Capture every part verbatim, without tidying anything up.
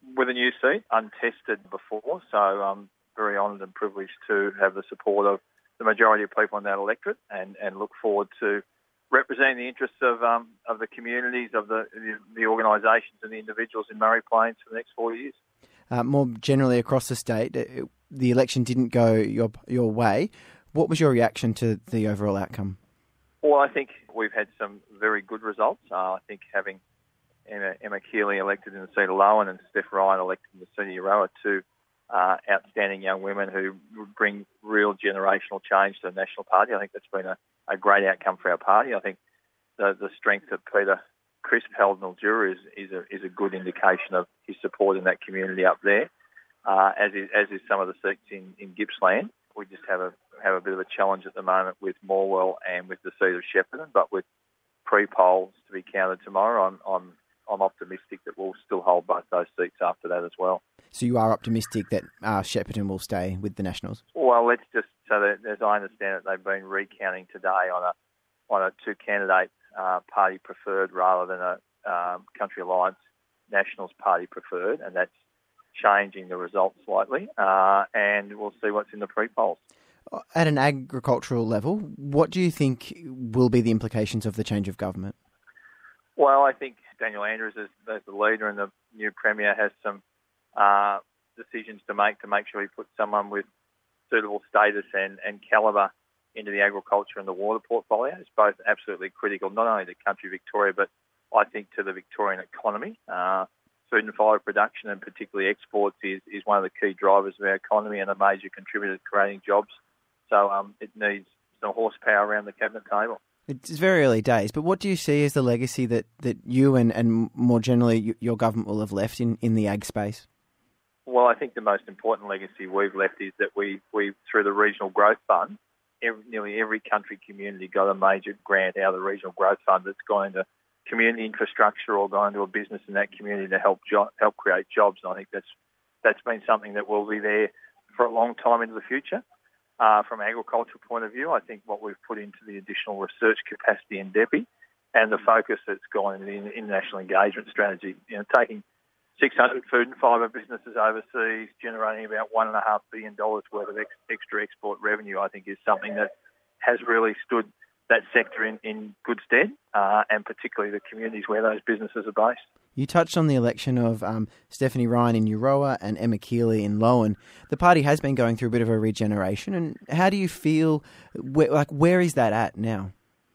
with a new seat, untested before, so I'm very honoured and privileged to have the support of the majority of people in that electorate, and, and look forward to representing the interests of um, of the communities, of the the, the organisations and the individuals in Murray Plains for the next four years. Uh, more generally across the state, it, the election didn't go your your way. What was your reaction to the overall outcome? Well, I think we've had some very good results. Uh, I think having Emma, Emma Keeley elected in the seat of Lowan and Steph Ryan elected in the seat of Euroa, two uh, outstanding young women who would bring real generational change to the National Party. I think that's been a, a great outcome for our party. I think the, the strength that Peter Crisp held in Mildura is, is, a, is a good indication of his support in that community up there, uh, as, is, as is some of the seats in, in Gippsland. We just have a have a bit of a challenge at the moment with Morwell and with the seat of Shepparton, but with pre-polls to be counted tomorrow, I'm, I'm I'm optimistic that we'll still hold both those seats after that as well. So you are optimistic that uh, Shepparton will stay with the Nationals? Well, let's just, so that, as I understand it, they've been recounting today on a on a two candidate uh, party preferred rather than a um, Country Alliance Nationals party preferred, and that's changing the results slightly, uh, and we'll see what's in the pre-polls. At an agricultural level, what do you think will be the implications of the change of government? Well, I think Daniel Andrews, as, as the leader and the new Premier, has some uh, decisions to make to make sure he puts someone with suitable status and, and calibre into the agriculture and the water portfolio. It's both absolutely critical, not only to country Victoria, but I think to the Victorian economy. Uh, food and fibre production, and particularly exports, is, is one of the key drivers of our economy and a major contributor to creating jobs. So um, it needs some horsepower around the cabinet table. It's very early days, but what do you see as the legacy that, that you and, and more generally your government will have left in, in the ag space? Well, I think the most important legacy we've left is that we, we through the Regional Growth Fund, every, nearly every country community got a major grant out of the Regional Growth Fund that's gone into community infrastructure or gone into a business in that community to help jo- help create jobs. And I think that's that's been something that will be there for a long time into the future. Uh, from an agricultural point of view, I think what we've put into the additional research capacity in D E P I and the focus that's gone in the international engagement strategy, you know, taking six hundred food and fibre businesses overseas, generating about one point five billion dollars worth of ex- extra export revenue, I think is something that has really stood that sector in, in good stead, uh, and particularly the communities where those businesses are based. You touched on the election of um, Stephanie Ryan in Euroa and Emma Keeley in Lowan. The party has been going through a bit of a regeneration, and how do you feel, where, like, where is that at now?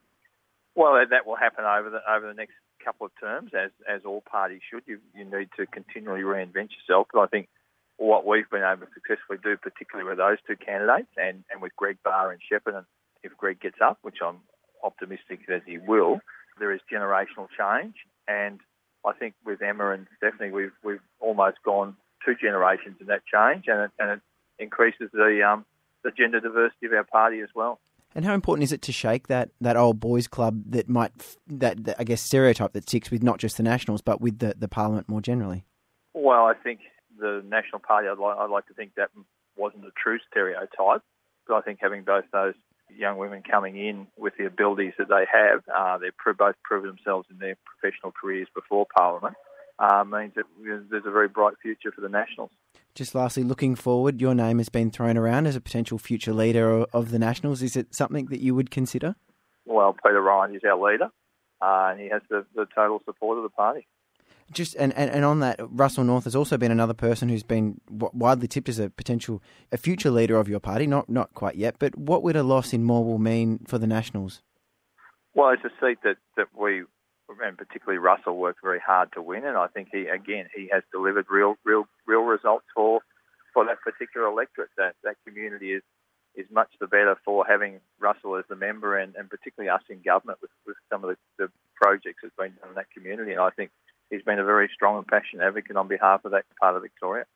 Well, that will happen over the over the next couple of terms, as as all parties should. You you need to continually reinvent yourself. But I think what we've been able to successfully do, particularly with those two candidates and, and with Greg Barr and Shepparton, if Greg gets up, which I'm optimistic that he will, there is generational change. And I think with Emma and Stephanie, we've we've almost gone two generations in that change, and it, and it increases the um, the gender diversity of our party as well. And how important is it to shake that, that old boys' club that might, that, that I guess, stereotype that sticks with not just the Nationals, but with the, the Parliament more generally? Well, I think the National Party, I'd like, I'd like to think that wasn't a true stereotype, but I think having both those young women coming in with the abilities that they have, uh, they've both proven themselves in their professional careers before Parliament, uh, means that there's a very bright future for the Nationals. Just lastly, looking forward, your name has been thrown around as a potential future leader of the Nationals. Is it something that you would consider? Well, Peter Ryan is our leader, uh, and he has the, the total support of the party. Just and, and, and on that, Russell North has also been another person who's been widely tipped as a potential a future leader of your party. Not not quite yet, but what would a loss in Morwell mean for the Nationals? Well, it's a seat that, that we, and particularly Russell, worked very hard to win, and I think he again he has delivered real real real results for for that particular electorate. That that community is is much the better for having Russell as the member, and, and particularly us in government with, with some of the, the projects that's been done in that community. And I think he's been a very strong and passionate advocate on behalf of that part of Victoria.